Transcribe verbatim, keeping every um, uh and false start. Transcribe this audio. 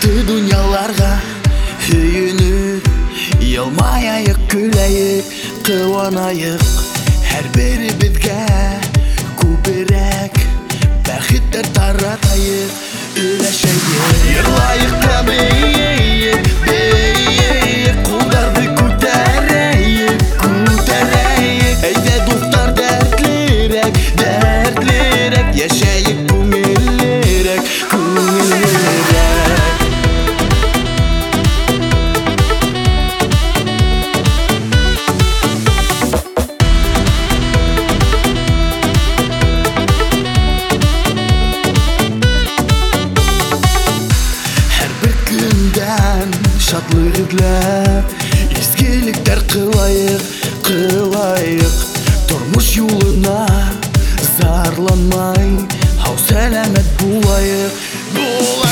бақытты дүнияларға үйініп, елмайайық, күләйік, қуанайық. Әрбірі бізге көбірек бақыттар таратайық, үләшәйік. Ерлайық та бейік, бейік, қолдарды көтәрәйік, көтәрәйік. Әйдә достар, дәртлерек, дәртлерек, яшәйік күңеллерек, күңеллерек. Шатлык эзләп, изгелектер кылайык, кылайык. Тормыш юлына зарланмай, һау сәламәт булайык, булайык.